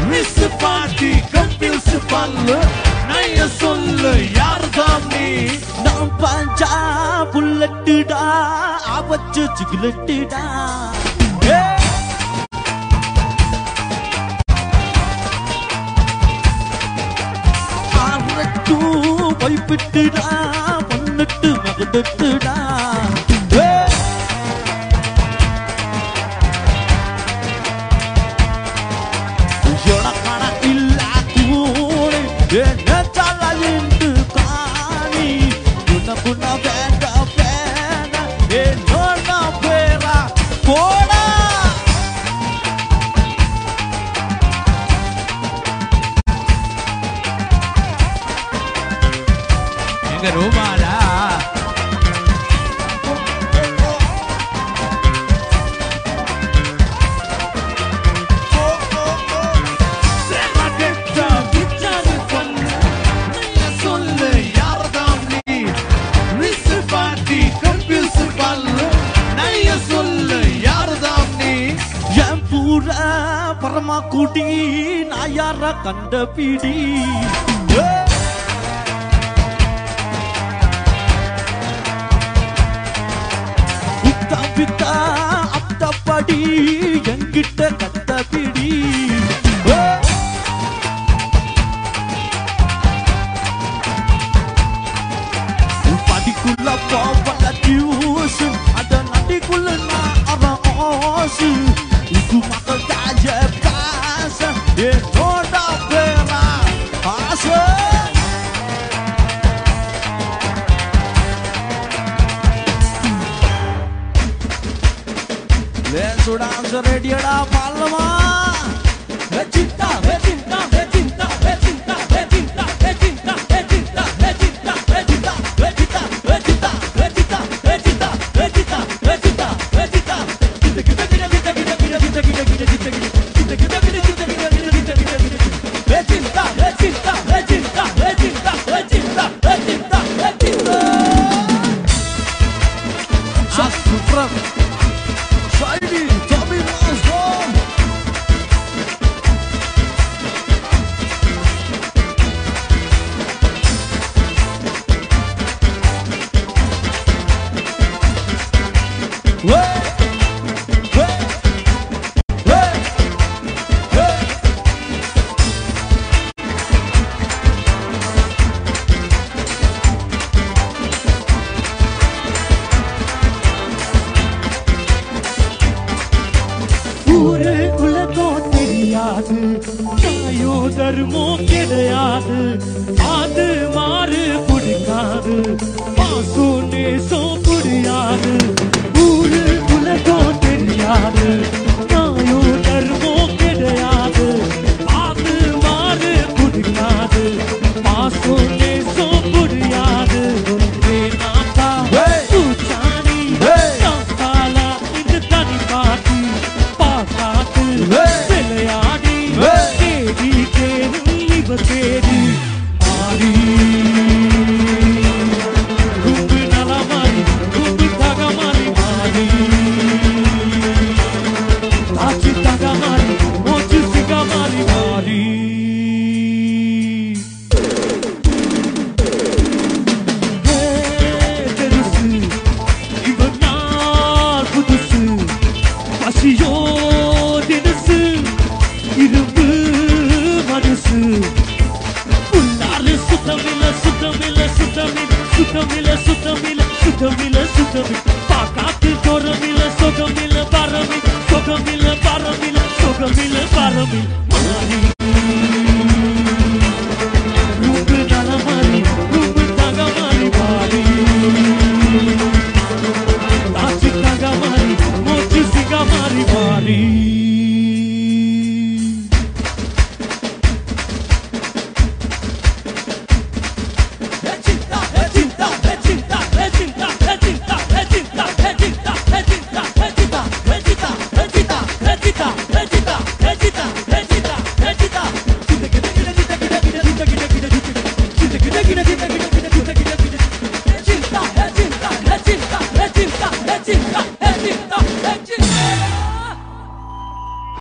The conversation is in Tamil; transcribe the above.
மிஸ் பாட்டி கன்ஃபியூஸ் பண்ணு நைய சொல்லு யார்தான் நீ நான் பாஞ்சா புல்லட்டுடா ஆவச்சு சிகரெட்டுடா ஆவட்டு வைப்பிட்டுடா பொண்ணுட்டு மகட்டுடா ரூபாலா சொல்லு யார்தான் நீ மிஸ் பாட்டி கன்ஃபியூஸ் பண்ணு நைய சொல்லு யார்தான் நீ என் பூர பரமா குடி நான் யார கண்ட பிடி வித்தா அத்தப்படி என்கிட்ட கத்த பிடி படிக்குள்ள போவல டியூஷன் அத நடிக்குள்ள நான் அவன் ஆசு இது மக்கள் தாஜ காச என்னோட பேரா ஆசை Let's dance ready da palma Vechinta vechinta vechinta vechinta vechinta vechinta vechinta vechinta vechinta vechinta vechinta vechinta vechinta vechinta vechinta vechinta kita kita kita kita kita kita kita kita kita kita kita kita vechinta vechinta vechinta vechinta vechinta vechinta vechinta Sufram Friday, Tommy Milestone. தாயோ தர்மோ கிடையாது அது மாறு பிடிக்காது பாசு நேசோ புரியாது ஊரு உலகம் தெரியாது தாயோ தர்மோ கிடையாது அது மாறு பிடிக்காது பாசு நேசோ புரியாது வேணாட்டா தூச்சானி தாத்தாலா இந்த தனி பாட்டி பாக்காத்து விளையாடி தேடி தேடி இவ தேடி ஆடி கும்பு நலமாரி கும்பு தகமாரி ஆடி தாச்சி தகமாரி மோச்சு சிகமாரி ஆடி தெரிசு இவ நாள் புதுசு பசியோ தினசு இரும்பு மனசு உள்ளாரு சுத்தமில்ல சுத்தமில்ல சுத்தமில்ல சுத்தமில்ல சுத்தமில்ல சுத்தமில்ல சுத்தமில்ல பாக்காத்து தோரமில்ல சொகமில்ல பரமில்ல சொகமில்ல பரமில்ல சொகமில்ல பரமில்ல மாறி